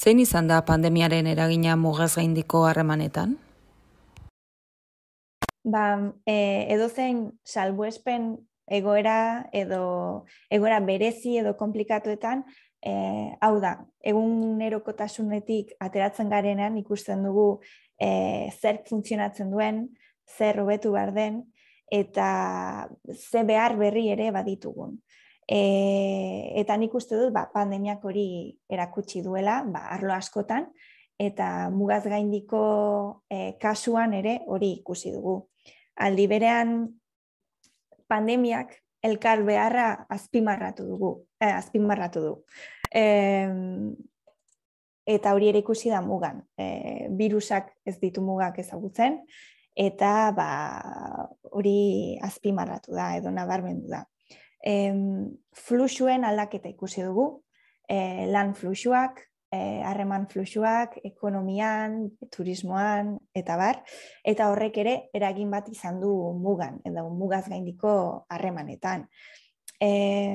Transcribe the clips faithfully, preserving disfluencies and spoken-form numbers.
Zein izan da pandemiaren eragina mugaz gaindiko harremanetan? Ba, e, edozein salbuespen egoera edo egoera berezi edo komplikatuetan, e, hau da, egunerokotasunetik ateratzen garenean ikusten dugu e, zer funtzionatzen duen, zer hobetu behar den, eta ze behar berri ere baditugun. E, eta nik uste dut ba, pandemiak hori erakutsi duela, ba, arlo askotan, eta mugaz gaindiko e, kasuan ere hori ikusi dugu. Aldi berean pandemiak elkar beharra azpimarratu dugu, eh, azpimarratu du. E, eta hori ere ikusi da mugan. E, virusak ez ditu mugak ezagutzen, eta ba, hori azpimarratu da edo nabarmendu da. E, fluxuen aldaketa ikusi dugu, e, lan fluxuak, harreman fluxuak, ekonomian, turismoan, eta bar, eta horrek ere eragin bat izan du mugan, edo mugaz gaindiko harremanetan. E,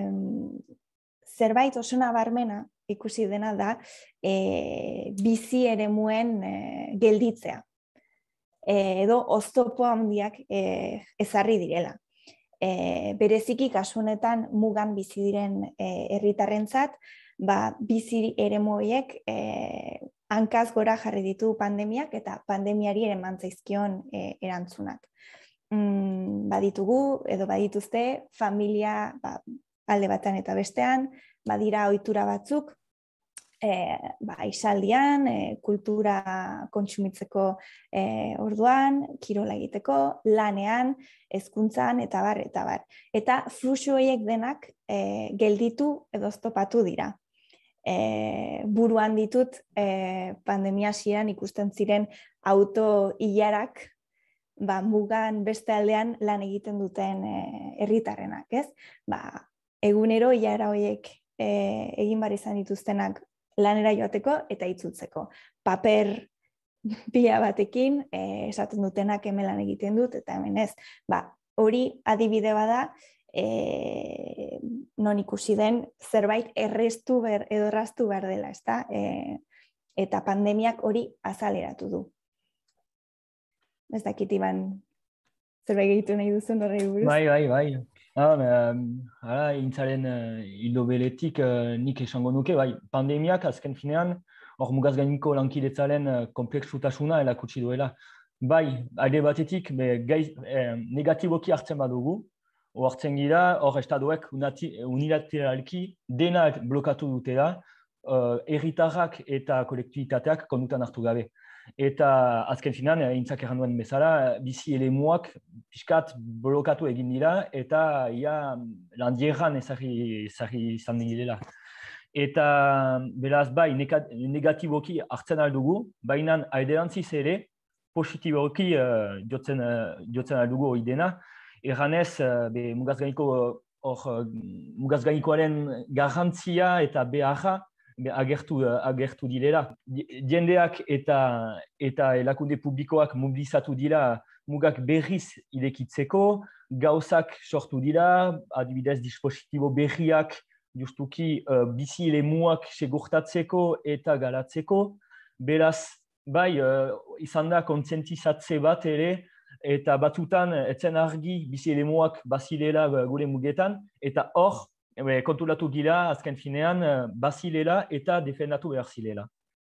zerbait oso nabarmena ikusi dena da e, bizi eremuen e, gelditzea, e, edo oztopo handiak e, ezarri direla. E, bereziki kasu honetan mugan bizi diren herritarrentzat, ba, bizi eremu horiek e, hankaz gora jarri ditu pandemiak eta pandemiari ere eman zaizkion e, erantzunak. Mm, baditugu edo badituzte familia ba, alde batean eta bestean, badira ohitura batzuk, e, ba, isaldian, e, kultura kontsumitzeko e, orduan, kirola egiteko, lanean, hezkuntzan eta bar, eta bar. Eta fluxu horiek denak e, gelditu edo oztopatu dira. E, buruan ditut e, pandemia hasieran ikusten ziren auto ilarak ba, mugan beste aldean lan egiten duten herritarrenak, ez? Ba, egunero ilara horiek e, egin bar izan dituztenak lanera joateko eta itzultzeko. Paper pila batekin e, esaten dutenak hemen lan egiten dut eta hemen ez. Ba, hori adibide bada, E, non ikusi den zerbait errestu ber, edo erraztu behar dela, ezta? E, eta pandemiak hori azaleratu du. Ez dakit Iban zerbait gehitu nahi duzun horrei buruz? Bai, bai, bai. Ah, hala, intzaren uh, hildo beletik uh, nik esango nuke, bai, pandemiak azken finean, hor mugaz gainiko lankidetzaren uh, kompleksutasuna erakutsi duela. Bai, alde batetik, be, gaiz, eh, negatiboki hartzen badugu, Hortzen gira, hor estadoek unilateralki denak blokatu dutela, herritarrak uh, eta kolektibitateak kondutan hartu gabe. Eta azken finan, intzak erranduen bezala, bizi elemuak pixkat blokatu egin dira eta ia landierran ezarri izan direla. Eta beraz bai, negatiboki hartzen aldugu, baina alderantziz ere, positiboki uh, jotzen, uh, jotzen aldugu hori dena. Erranez, be, mugaz gainiko, or, mugaz gainikoaren garrantzia eta beharra be, agertu, agertu direla. Jendeak eta, eta elakunde publikoak mobilizatu dira mugak berriz irekitzeko, gauzak sortu dira, adibidez dispositibo berriak justuki uh, bizi elemuak segurtatzeko eta garatzeko. Beraz, bai, uh, izan da kontzientizatze bat ere, eta batzutan etzen argi bizi elemuak bazilela gure mugetan, eta hor, konturatu gira azken finean bazilela eta defendatu behar zilela.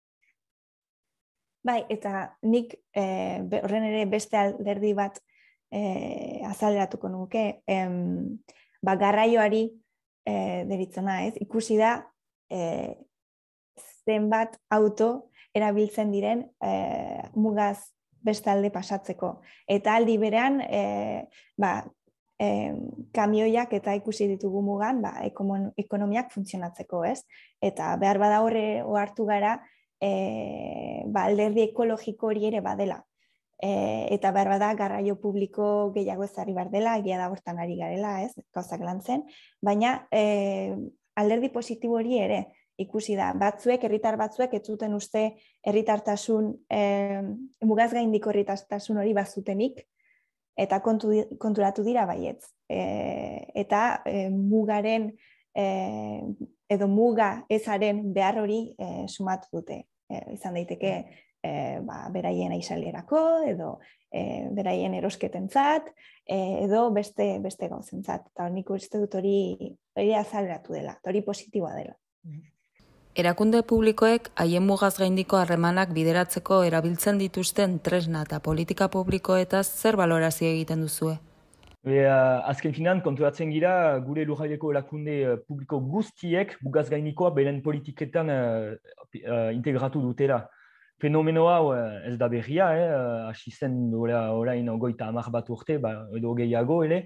Bai, eta nik eh, horren ere beste alderdi bat eh, azaleratuko nuke, em, ba, garraioari eh, deritzona, ez? Ikusi da eh, zenbat auto erabiltzen diren eh, mugaz bestalde pasatzeko. Eta aldi berean, e, ba, e, kamioiak eta ikusi ditugu mugan, ba, ekonomiak funtzionatzeko, ez? Eta behar bada horre ohartu gara, e, ba, alderdi ekologiko hori ere badela. E, eta behar bada garraio publiko gehiago ezarri behar dela, egia da hortan ari garela, ez? Gauzak lantzen. Baina e, alderdi positibo hori ere, ikusi da, batzuek, herritar batzuek, ez zuten uste herritartasun, eh, mugaz gaindiko herritartasun hori bazutenik, eta kontu, konturatu dira baietz. E, eta e, mugaren e, edo muga ezaren behar hori e, sumatu dute. E, izan daiteke e, ba, beraien aisalerako, edo e, beraien erosketentzat, e, edo beste, beste gauzentzat. Eta nik uste dut hori, hori azaleratu dela, hori positiboa dela. Erakunde publikoek haien mugaz gaindiko harremanak bideratzeko erabiltzen dituzten tresna eta politika publikoetaz zer balorazio egiten duzue? Be, uh, azken finan, konturatzen gira, gure lurraldeko erakunde uh, publiko guztiek mugaz gaindikoa beren politiketan uh, uh, integratu dutela. Fenomeno hau uh, ez da berria, eh? uh, hasi zen orain goita hamar bat urte, ba, edo gehiago ere,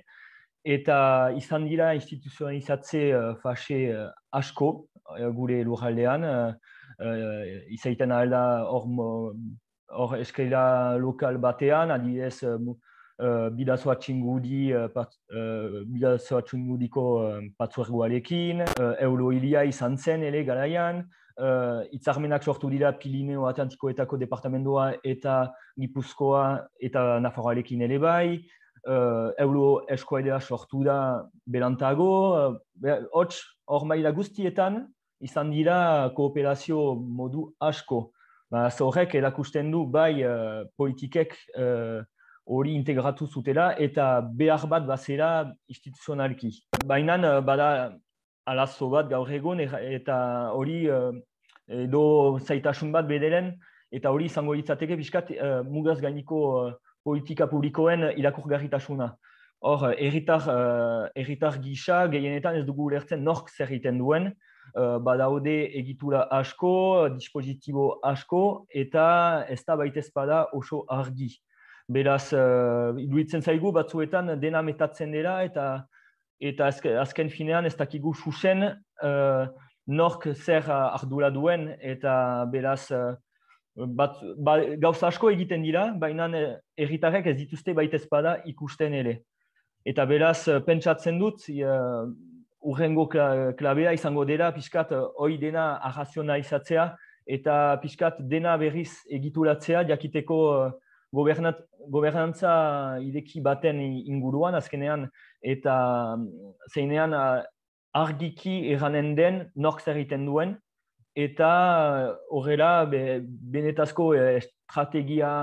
eta izan dira instituzionalizatze uh, fase uh, asko, gure lurraldean, uh, uh, izaiten alda hor, hor eskela lokal batean, adibidez uh, uh, bidazoa txingudi, uh, uh, bidazoa txingudiko uh, patzuergoarekin, uh, eurohilia izan zen ere garaian, uh, itzarmenak sortu dira Pirineo Atlantikoetako departamentoa eta Gipuzkoa eta Nafarroarekin ere bai, uh, euro eskualdea sortu da berantago, uh, hots, hor maila guztietan, izan dira kooperazio modu asko. Ba, horrek erakusten du bai uh, politikek hori uh, integratu zutela eta behar bat bazera instituzionalki. Baina uh, bada alazo bat gaur egun eta hori uh, edo zaitasun bat bederen eta hori izango litzateke pixkat uh, mugaz gainiko uh, politika publikoen irakurgarritasuna. Hor, herritar, uh, herritar gisa gehienetan ez dugu ulertzen nork zer egiten duen, Uh, badaude egitura asko, dispositibo asko, eta ez da baitez bada oso argi. Beraz, uh, iruditzen zaigu batzuetan dena metatzen dela, eta eta azken finean ez dakigu susen uh, nork zer ardura duen, eta beraz, uh, bat, ba, gauza asko egiten dira, baina herritarrek ez dituzte baitez bada ikusten ere. Eta beraz, pentsatzen dut, uh, urrengo klabea izango dela, pixkat hoi dena arrazionalizatzea eta pixkat dena berriz egituratzea, jakiteko gobernat, gobernantza ideki baten inguruan azkenean, eta zeinean argiki erranen den nork zer egiten duen, eta horrela be, benetazko estrategia,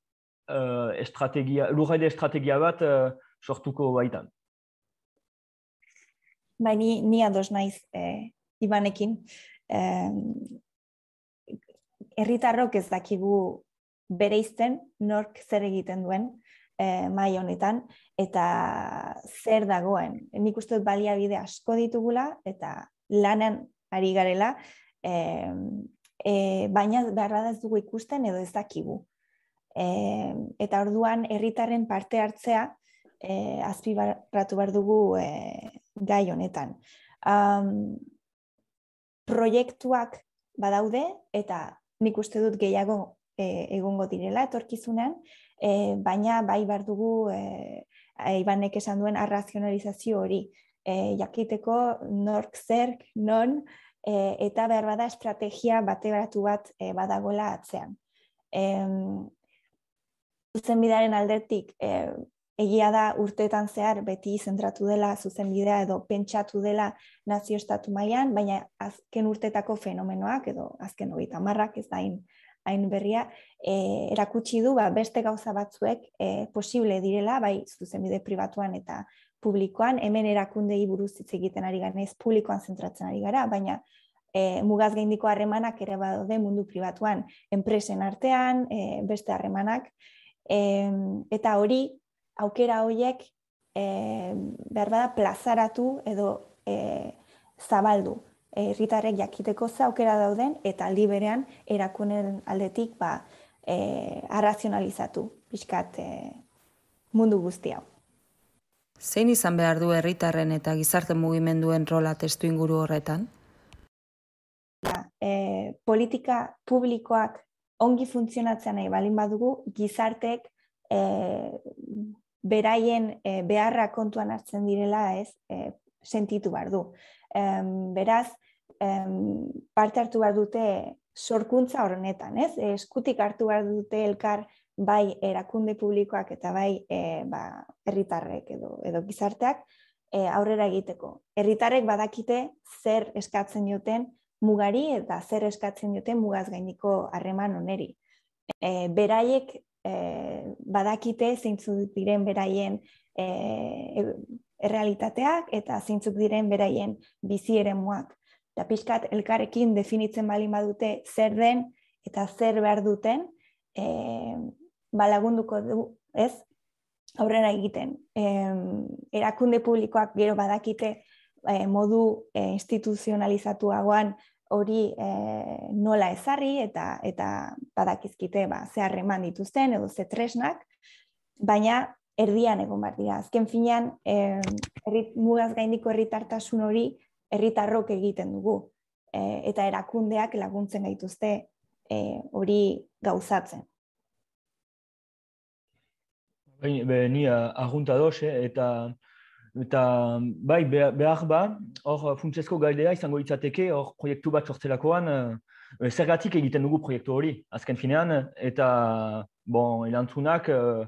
uh, estrategia, lurralde estrategia bat uh, sortuko baitan. Bai, ni, ni ados naiz eh, Ibanekin. Eh, herritarrok ez dakigu bereizten nork zer egiten duen eh, mai honetan eta zer dagoen. Nik uste dut baliabide asko ditugula eta lanan ari garela, eh, eh, baina behar ez dugu ikusten edo ez dakigu. Eh, eta orduan herritarren parte hartzea eh, azpimarratu behar dugu eh, gai honetan. Um, proiektuak badaude eta nik uste dut gehiago e, egongo direla etorkizunean, e, baina bai behar dugu e, Ibanek esan duen arrazionalizazio hori. E, jakiteko nork zerk, non, e, eta behar bada estrategia bateratu bat e, badagola atzean. E, zuzenbidearen aldetik, e, egia da urteetan zehar beti zentratu dela zuzenbidea edo pentsatu dela nazio-estatu mailan, baina azken urtetako fenomenoak edo azken hogeita hamarrak ez da hain, hain berria, e, erakutsi du ba, beste gauza batzuek e, posible direla, bai zuzenbide pribatuan eta publikoan, hemen erakundei buruz hitz egiten ari gara, ez publikoan zentratzen ari gara, baina e, mugaz gaindiko harremanak ere badaude mundu pribatuan, enpresen artean, e, beste harremanak, e, eta hori aukera horiek e, behar bada plazaratu edo e, zabaldu. Herritarrek jakiteko ze aukera dauden eta aldi berean erakunden aldetik ba, e, arrazionalizatu pixkat e, mundu guzti hau. Zein izan behar du herritarren eta gizarte mugimenduen rola testu inguru horretan? E, politika publikoak ongi funtzionatzen nahi balin badugu, gizarteek e, beraien e, beharra kontuan hartzen direla ez e, sentitu behar du. E, beraz, e, parte hartu behar dute sorkuntza horrenetan, ez? E, eskutik hartu behar dute elkar bai erakunde publikoak eta bai e, ba, herritarrek edo, edo gizarteak, e, aurrera egiteko. Herritarrek badakite zer eskatzen duten mugari eta zer eskatzen duten mugaz gainiko harreman oneri. E, beraiek e, badakite zeintzuk diren beraien e, errealitateak eta zeintzuk diren beraien bizi eremuak. Eta pixkat elkarrekin definitzen baldin badute zer den eta zer behar duten, e, balagunduko du, ez? Aurrera egiten. E, erakunde publikoak gero badakite e, modu e, instituzionalizatuagoan hori e, nola ezarri eta eta badakizkite ba, ze harreman dituzten edo ze tresnak, baina erdian egon behar dira. Azken finean, e, errit, mugaz gaindiko herritartasun hori herritarrok egiten dugu. E, eta erakundeak laguntzen gaituzte e, hori gauzatzen. Bai, be, ni argunta doz, eh, eta, eta bai, behar ba, hor funtsezko galdera izango litzateke, hor proiektu bat sortzelakoan, eh, zergatik egiten dugu proiektu hori, azken finean, eta bon, elantzunak, eh,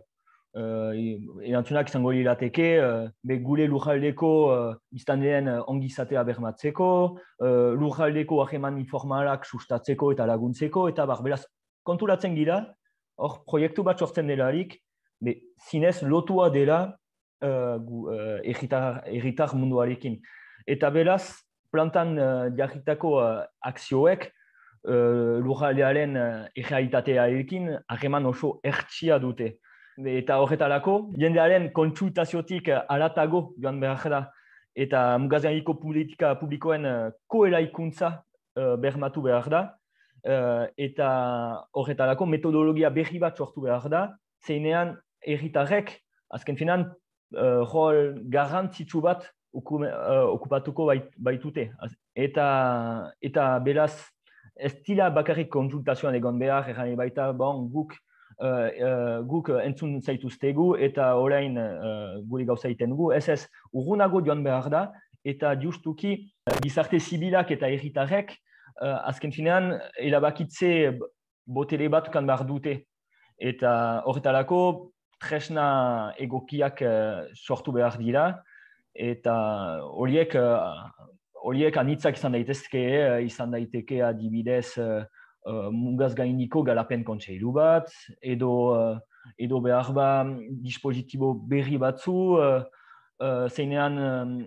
elantzunak izango lirateke, be gure lurraldeko biztanleen ongizatea bermatzeko, lurraldeko harreman informalak sustatzeko eta laguntzeko, eta bar, beraz, konturatzen gira, hor proiektu bat sortzen delarik, be, zinez lotua dela uh, uh, erritar, erritar munduarekin. Eta beraz, plantan uh, jarritako uh, akzioek uh, lurraldearen uh, errealitatearekin harreman oso ertsia dute. Eta horretarako, jendearen kontsultaziotik haratago joan behar da, eta mugaz gaindiko politika publikoen uh, koeraikuntza uh, bermatu behar da, uh, eta horretarako metodologia berri bat sortu behar da, zeinean herritarrek, azken finan, uh, rol garrantzitsu bat okum, uh, okupatuko bait, baitute. Eta, eta beraz, ez dira bakarrik konsultazioan egon behar, erran baita, bon, guk, uh, uh, guk entzun zaituztegu eta orain uh, gure gauza egiten dugu. Ez ez, urrunago joan behar da, eta justuki uh, gizarte zibilak eta herritarrek, uh, azken finan, erabakitze botere bat kan behar dute. Eta horretarako, tresna egokiak uh, sortu behar dira, eta horiek uh, horiek anitzak izan daitezke, uh, izan daiteke adibidez uh, uh, mugaz gaindiko garapen kontseilu bat, edo, uh, edo behar ba dispositibo berri batzu, uh, uh, zeinean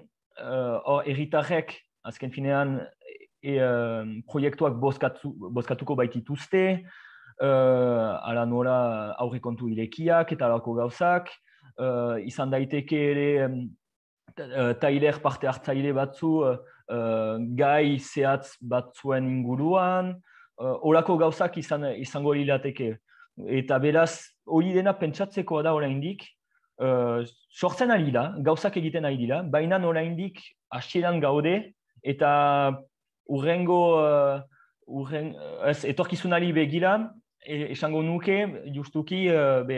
uh, herritarrek, uh, azken finean, e, uh, proiektuak bozkatu, bozkatuko baitituzte, Uh, ala nola aurrekontu irekiak eta alako gauzak, uh, izan daiteke ere um, tailer parte hartzaile batzu uh, gai zehatz batzuen inguruan, uh, olako gauzak izan, izango lirateke. Eta beraz, hori dena pentsatzekoa da oraindik, uh, sortzen ari da, gauzak egiten ari dira, baina oraindik hasieran gaude, eta urrengo, uh, urren, ez, etorkizunari begira, esango nuke, justuki, uh, be,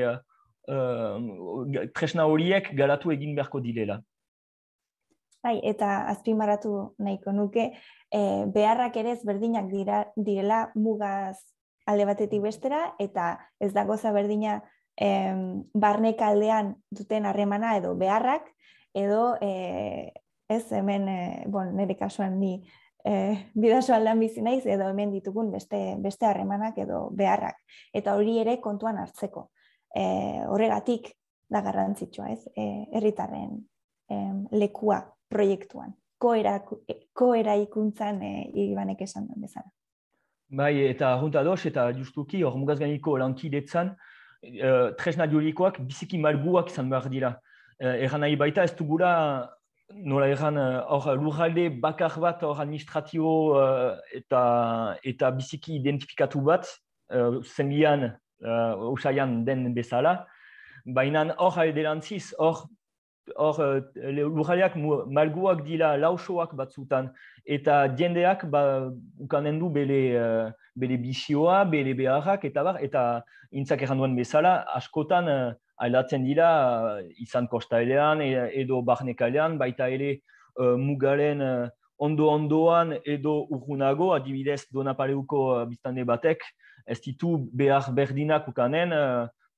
uh, tresna horiek garatu egin beharko direla. Bai, eta azpimarratu nahiko nuke, eh, beharrak ere ezberdinak dira, direla mugaz alde batetik bestera, eta ez da goza berdina eh, barneka aldean duten harremana edo beharrak, edo eh, ez hemen, eh, bon, nire kasuan ni Eh, bidaso aldean bizi naiz edo hemen ditugun beste beste harremanak edo beharrak. Eta hori ere kontuan hartzeko. Eh, horregatik da garrantzitsua, ez? Eh, herritarren eh, lekua proiektuan. Koera, koeraikuntzan eh, Ibanek esan duen bezala. Bai, eta junta doz, eta justuki, hor mugaz gaindiko lankidetzan, eh, tresna juridikoak biziki malguak izan behar dira. Eh, Erran nahi baita ez dugula nola erran, hor lurralde bakar bat hor administratibo uh, eta, eta biziki identifikatu bat, uh, zenbian, uh, usaian den bezala, baina hor alderantziz, hor uh, lurraldeak malguak dira lausoak batzutan, eta jendeak ba, ukanen du bere, uh, bere bizioa, bere beharrak, eta bar, eta intzak erran duen bezala, askotan uh, aldatzen dira, izan kostalean edo barnekalean, baita ere uh, mugaren uh, ondo-ondoan edo urrunago, adibidez Donapaleuko uh, biztande batek, ez ditu behar berdinak ukanen, uh,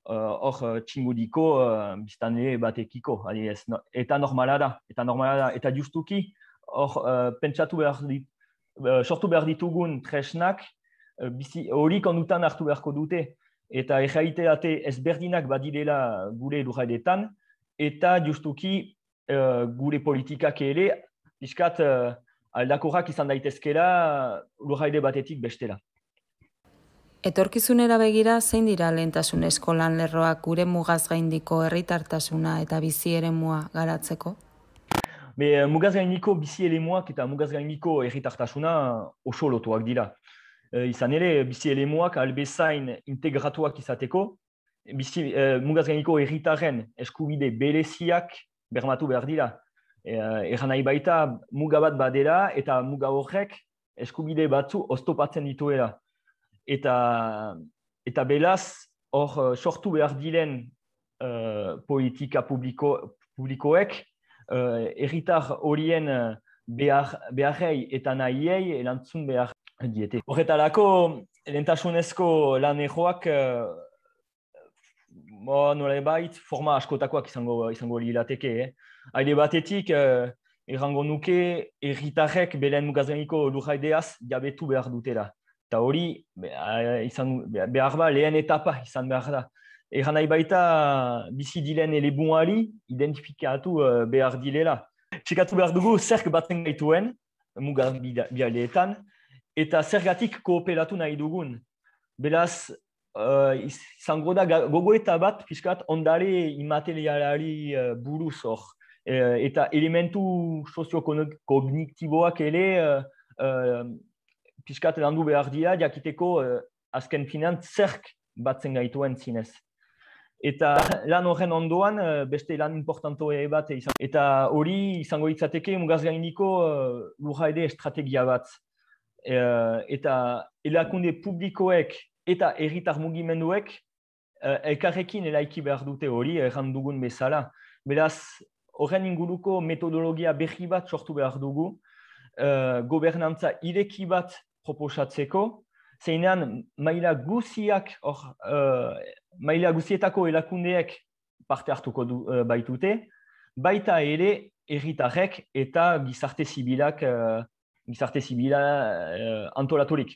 hor uh, txingudiko uh, biztanle batekiko, adibidez. No, eta normala da, eta normala da, eta justuki hor uh, pentsatu behar dit, uh, sortu behar ditugun tresnak uh, bizi hori kondutan hartu beharko dute, eta errealitate ezberdinak badirela gure lurraldeetan, eta justuki uh, gure politikak ere pixkat uh, aldakorrak izan daitezkela lurralde batetik bestela. Etorkizunera begira, zein dira lehentasunezko lan lerroak gure mugaz gaindiko herritartasuna eta bizi eremua garatzeko? Be, mugaz gaindiko bizi eremuak eta mugaz gaindiko herritartasuna oso lotuak dira. E, izan ere, bizi eremuak albezain integratuak izateko, bizi, e, mugaz gaindiko herritarren eskubide bereziak bermatu behar dira. E, Erran nahi baita muga bat badera eta muga horrek eskubide batzu oztopatzen dituela. Eta, eta belaz, hor sortu behar diren uh, politika publiko, publikoek, uh, herritar horien behar, beharrei eta nahiei erantzun behar diete. Horretarako, lehentasunezko lan erroak, uh, nola bait, forma askotakoak izango, izango lirateke. Eh? Haide batetik, uh, errango nuke, herritarrek beren mugazgainiko lurraldeaz jabetu behar dutela. Eta hori, behar ba, lehen etapa izan behar da. Egan nahi baita, bizi dilen elebuari identifikatu behar dilela. Txekatu behar dugu zerk batzen gaituen, muga bialdeetan, eta zergatik kooperatu nahi dugun. Beraz, izango da gogoeta bat, pixkat, ondare imaterialari buruz hor. Eta elementu sozio-kognitiboak ere, piskat landu behar dira, jakiteko uh, azken finan zerk batzen gaituen zinez. Eta lan horren ondoan, uh, beste lan importantoa bat izan. Eta hori izango itzateke mugaz gaindiko uh, lurralde estrategia bat. Uh, eta erakunde publikoek eta herritar mugimenduek uh, elkarrekin eraiki behar dute hori, erran dugun bezala. Beraz, horren inguruko metodologia berri bat sortu behar dugu, uh, gobernantza ireki bat proposatzeko, zeinean maila guziak, or, uh, maila guzietako erakundeek parte hartuko du, uh, baitute, baita ere herritarrek eta gizarte zibilak, uh, gizarte zibila uh, antolaturik.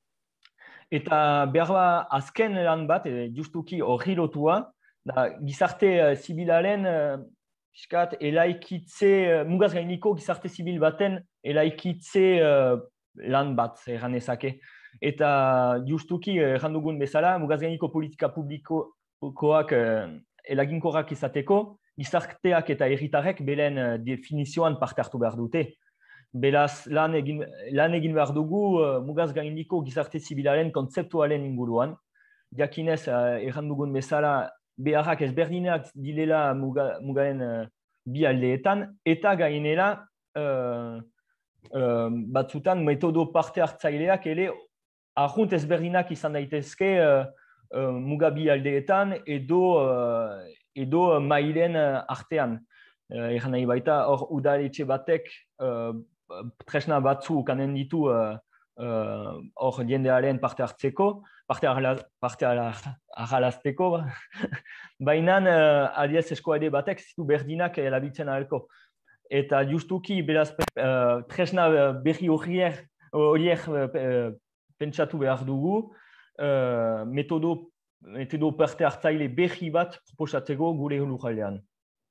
Eta behar ba, azken lan bat, justuki horri lotua, da, gizarte uh, zibilaren uh, piskat, elaikitze, uh, mugaz gainiko gizarte zibil baten elaikitze uh, lan bat erran ezake. Eta justuki erran dugun bezala, mugaz gainiko politika publikoak eh, elaginkorrak izateko, gizarteak eta herritarrek beren eh, definizioan parte hartu behar dute. Beraz, lan egin, lan egin behar dugu eh, mugaz gainiko gizarte zibilaren kontzeptualen inguruan. Jakinez, eh, erran dugun bezala, beharrak ezberdinak dilela muga, mugaren eh, bi aldeetan, eta gainera eh, Uh, batzutan metodo parte hartzaileak ere arrunt ezberdinak izan daitezke uh, uh, mugabi aldeetan edo, uh, edo mailen artean. Uh, Egan nahi baita, hor udaletxe batek uh, tresna batzu kanen ditu hor uh, uh, jendearen parte hartzeko, parte harralazteko, baina uh, adiez eskualde batek zitu berdinak erabiltzen ahalko. Eta justuki, beraz, uh, tresna berri horiek uh, pentsatu behar dugu, uh, metodo, metodo parte hartzaile berri bat proposatzeko gure lurraldean.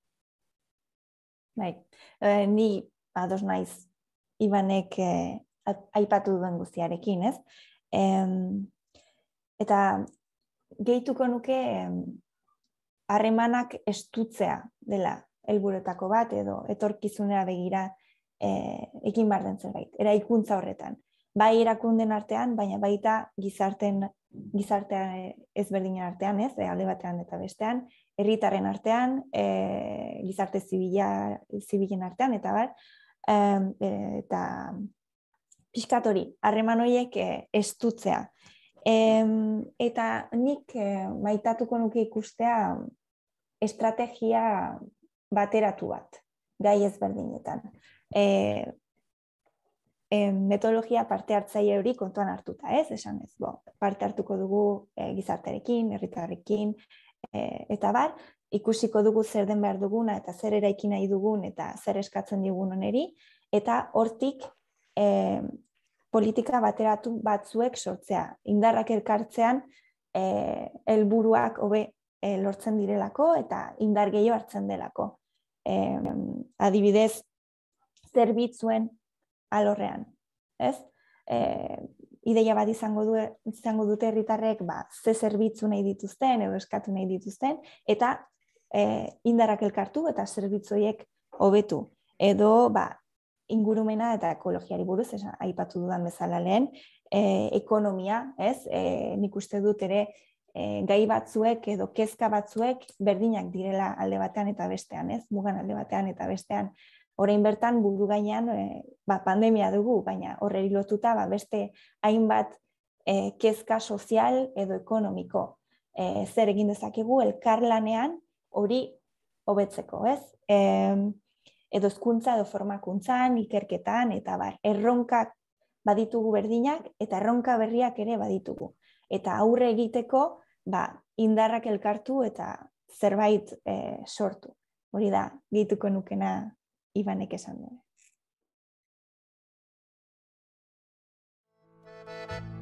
Bai, uh, ni ados naiz Ibanek eh, aipatu duen guztiarekin, ez? Um, eta gehituko nuke harremanak um, estutzea dela helburuetako bat edo etorkizunera begira eh, ekin behar den zerbait, eraikuntza horretan. Bai erakunden artean, baina baita gizarten, gizartean ezberdinen artean, ez, alde batean eta bestean, herritarren artean, eh, gizarte zibila, zibilen artean, eta bar, eh, eta pixkat hori, harreman horiek eh, estutzea. Eh, eta nik eh, maitatuko nuke ikustea estrategia bateratu bat, gai ezberdinetan. E, e, metodologia parte hartzaile hori kontuan hartuta, ez? Esan ez, bo, parte hartuko dugu e, gizartearekin, herritarrekin, eta bar, ikusiko dugu zer den behar duguna eta zer eraiki nahi dugun eta zer eskatzen digun oneri, eta hortik e, politika bateratu batzuek sortzea. Indarrak elkartzean e, helburuak hobe e, lortzen direlako eta indar gehiago hartzen delako. E, adibidez, zerbitzuen alorrean, ez? E, ideia bat izango, du, izango dute herritarrek ba, ze zerbitzu nahi dituzten edo eskatu nahi dituzten, eta e, indarrak elkartu eta zerbitzuiek hobetu. Edo ba, ingurumena eta ekologiari buruz, esan, aipatu dudan bezala lehen, e, ekonomia, ez? E, nik uste dut ere e, gai batzuek edo kezka batzuek berdinak direla alde batean eta bestean, ez? Mugan alde batean eta bestean. Orain bertan buru gainean e, ba, pandemia dugu, baina horreri lotuta ba, beste hainbat e, kezka sozial edo ekonomiko. E, zer egin dezakegu elkarlanean hori hobetzeko, ez? E, edo hezkuntza edo formakuntzan, ikerketan, eta bar, erronkak baditugu berdinak eta erronka berriak ere baditugu. Eta aurre egiteko ba, indarrak elkartu eta zerbait e, sortu. Hori da, gehituko nukena Ibanek esan du.